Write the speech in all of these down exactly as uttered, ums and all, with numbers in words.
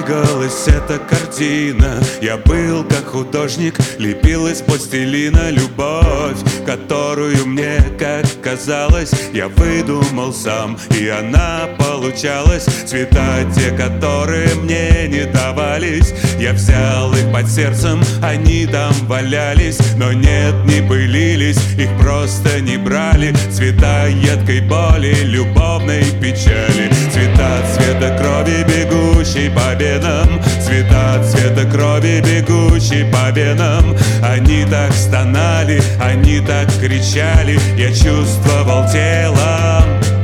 двигалась эта картина. Я был как художник, лепил из пластилина любовь, которую мне, как казалось, я выдумал сам, и она получалась. Цвета те, которые мне не давались, я взял их под сердцем, они там валялись, но нет, не пылились, их просто не брали. Цвета едкой боли, любовной печали, цвета цвета крови, бегущей по венам, цвета цвета крови, бегущей по венам. Они так стонали, они так кричали, я чувствовал телом.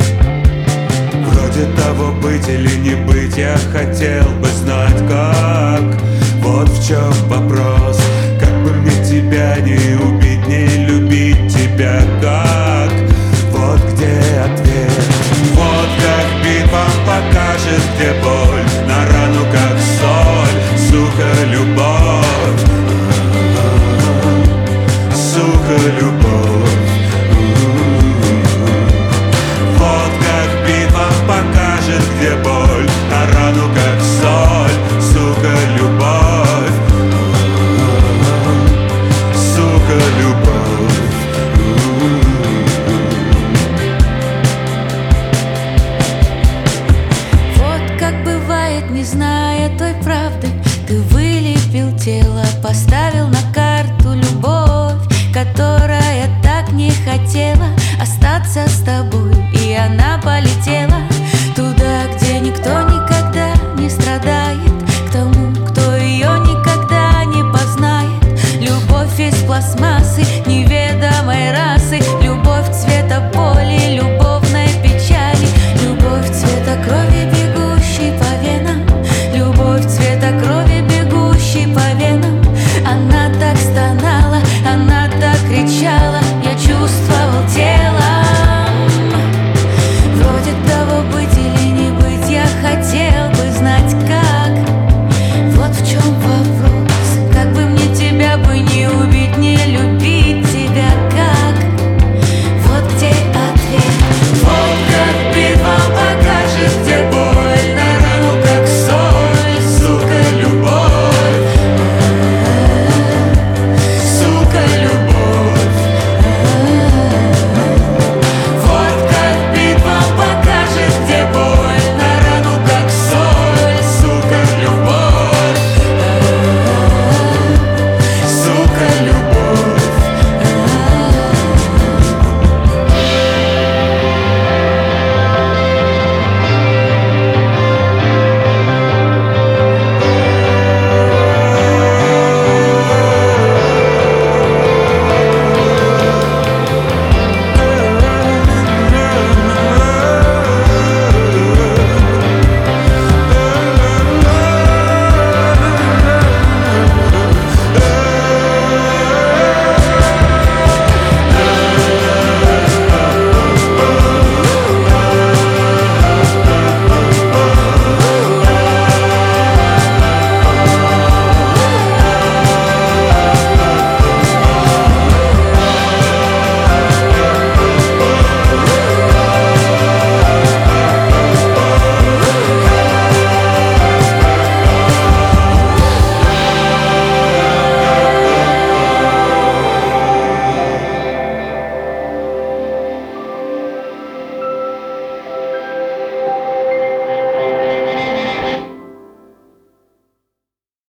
Вроде того, быть или не быть, я хотел бы знать как. Вот в чем вопрос, как бы мне тебя не убить, не любить тебя как. Вот где ответ. Вот как битва покажет, где боль, на рану как соль, сука, любовь, сука, любовь. Вот как битва покажет, где боль, на рану как соль, сука, любовь, сука, любовь. Не зная той правды, ты вылепил тело, поставил